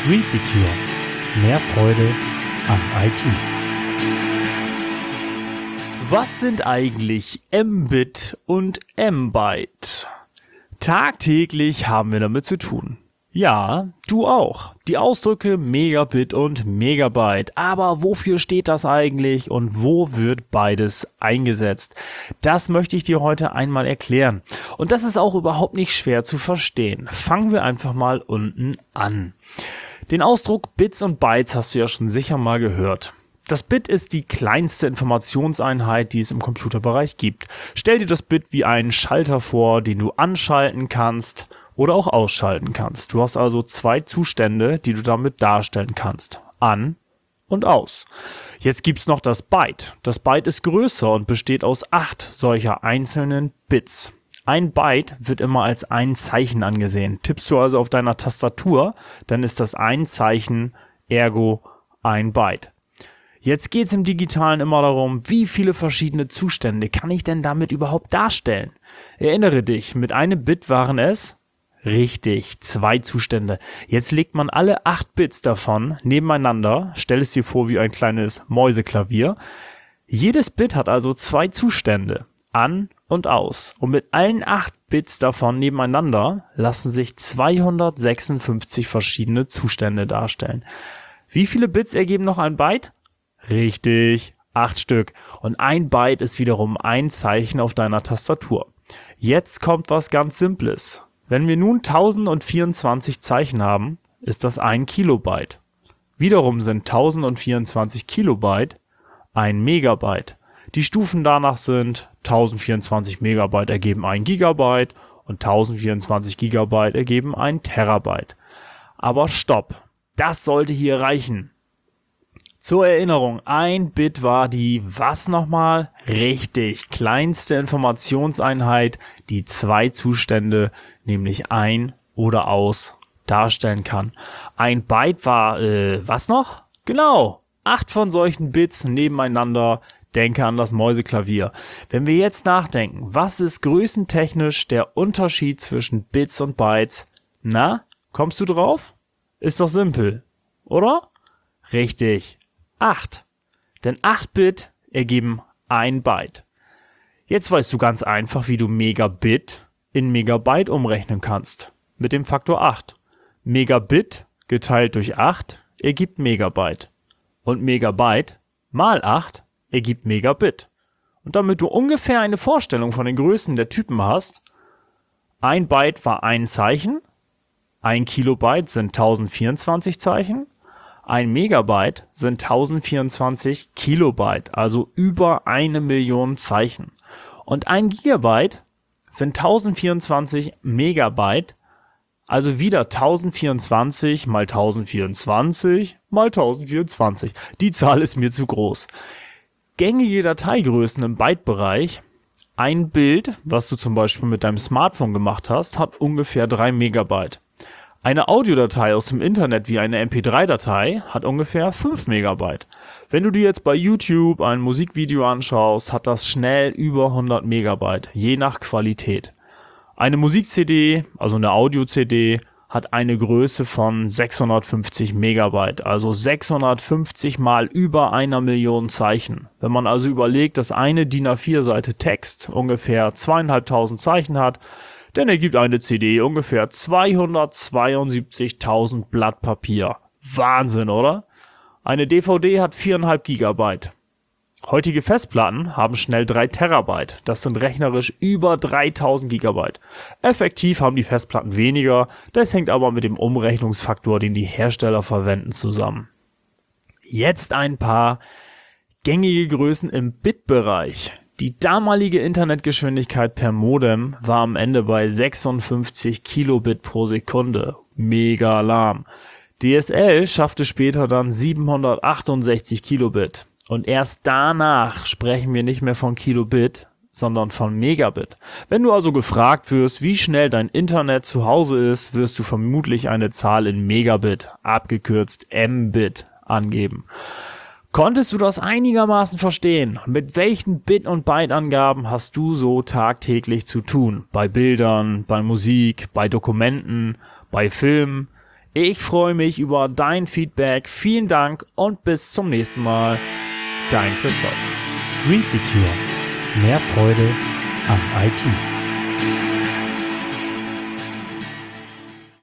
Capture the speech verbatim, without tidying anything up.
GreenSecure. Mehr Freude an I T. Was sind eigentlich Mbit und M-Byte? Tagtäglich haben wir damit zu tun. Ja, du auch. Die Ausdrücke Megabit und Megabyte. Aber wofür steht das eigentlich und wo wird beides eingesetzt? Das möchte ich dir heute einmal erklären. Und das ist auch überhaupt nicht schwer zu verstehen. Fangen wir einfach mal unten an. Den Ausdruck Bits und Bytes hast du ja schon sicher mal gehört. Das Bit ist die kleinste Informationseinheit, die es im Computerbereich gibt. Stell dir das Bit wie einen Schalter vor, den du anschalten kannst oder auch ausschalten kannst. Du hast also zwei Zustände, die du damit darstellen kannst. An und aus. Jetzt gibt's noch das Byte. Das Byte ist größer und besteht aus acht solcher einzelnen Bits. Ein Byte wird immer als ein Zeichen angesehen. Tippst du also auf deiner Tastatur, dann ist das ein Zeichen, ergo ein Byte. Jetzt geht's im Digitalen immer darum, wie viele verschiedene Zustände kann ich denn damit überhaupt darstellen? Erinnere dich, mit einem Bit waren es richtig, zwei Zustände. Jetzt legt man alle acht Bits davon nebeneinander, stell es dir vor wie ein kleines Mäuseklavier. Jedes Bit hat also zwei Zustände, an und aus. Und mit allen acht Bits davon nebeneinander lassen sich zweihundertsechsundfünfzig verschiedene Zustände darstellen. Wie viele Bits ergeben noch ein Byte? Richtig, acht Stück. Und ein Byte ist wiederum ein Zeichen auf deiner Tastatur. Jetzt kommt was ganz Simples. Wenn wir nun tausendvierundzwanzig Zeichen haben, ist das ein Kilobyte. Wiederum sind tausendvierundzwanzig Kilobyte ein Megabyte. Die Stufen danach sind tausendvierundzwanzig Megabyte ergeben ein Gigabyte und tausendvierundzwanzig Gigabyte ergeben ein Terabyte. Aber stopp, das sollte hier reichen. Zur Erinnerung, ein Bit war die, was nochmal? Richtig, kleinste Informationseinheit, die zwei Zustände, nämlich ein oder aus, darstellen kann. Ein Byte war, äh, was noch? Genau, acht von solchen Bits nebeneinander, denke an das Mäuseklavier. Wenn wir jetzt nachdenken, was ist größentechnisch der Unterschied zwischen Bits und Bytes? Na, kommst du drauf? Ist doch simpel, oder? Richtig. acht. Denn acht Bit ergeben ein Byte. Jetzt weißt du ganz einfach, wie du Megabit in Megabyte umrechnen kannst. Mit dem Faktor acht. Megabit geteilt durch acht ergibt Megabyte. Und Megabyte mal acht ergibt Megabit. Und damit du ungefähr eine Vorstellung von den Größen der Typen hast, ein Byte war ein Zeichen, ein Kilobyte sind tausendvierundzwanzig Zeichen, ein Megabyte sind tausendvierundzwanzig Kilobyte, also über eine Million Zeichen. Und ein Gigabyte sind tausendvierundzwanzig Megabyte, also wieder tausendvierundzwanzig mal tausendvierundzwanzig mal tausendvierundzwanzig. Die Zahl ist mir zu groß. Gängige Dateigrößen im Byte-Bereich. Ein Bild, was du zum Beispiel mit deinem Smartphone gemacht hast, hat ungefähr drei Megabyte. Eine Audiodatei aus dem Internet wie eine M P drei Datei hat ungefähr fünf Megabyte. Wenn du dir jetzt bei YouTube ein Musikvideo anschaust, hat das schnell über hundert Megabyte, je nach Qualität. Eine Musik-C D, also eine Audio-C D, hat eine Größe von sechshundertfünfzig Megabyte, also sechshundertfünfzig mal über einer Million Zeichen. Wenn man also überlegt, dass eine D I N A vier Seite Text ungefähr zweieinhalbtausend Zeichen hat, dann ergibt eine C D ungefähr zweihundertzweiundsiebzigtausend Blatt Papier. Wahnsinn, oder? Eine D V D hat vier Komma fünf Gigabyte. Heutige Festplatten haben schnell drei Terabyte. Das sind rechnerisch über dreitausend Gigabyte. Effektiv haben die Festplatten weniger. Das hängt aber mit dem Umrechnungsfaktor, den die Hersteller verwenden, zusammen. Jetzt ein paar gängige Größen im Bit-Bereich. Die damalige Internetgeschwindigkeit per Modem war am Ende bei sechsundfünfzig Kilobit pro Sekunde. Mega lahm. D S L schaffte später dann siebenhundertachtundsechzig Kilobit. Und erst danach sprechen wir nicht mehr von Kilobit, sondern von Megabit. Wenn du also gefragt wirst, wie schnell dein Internet zu Hause ist, wirst du vermutlich eine Zahl in Megabit, abgekürzt Mbit, angeben. Konntest du das einigermaßen verstehen? Mit welchen Bit- und Byte-Angaben hast du so tagtäglich zu tun? Bei Bildern, bei Musik, bei Dokumenten, bei Filmen? Ich freue mich über dein Feedback. Vielen Dank und bis zum nächsten Mal. Dein Christoph. Green Secure. Mehr Freude an I T.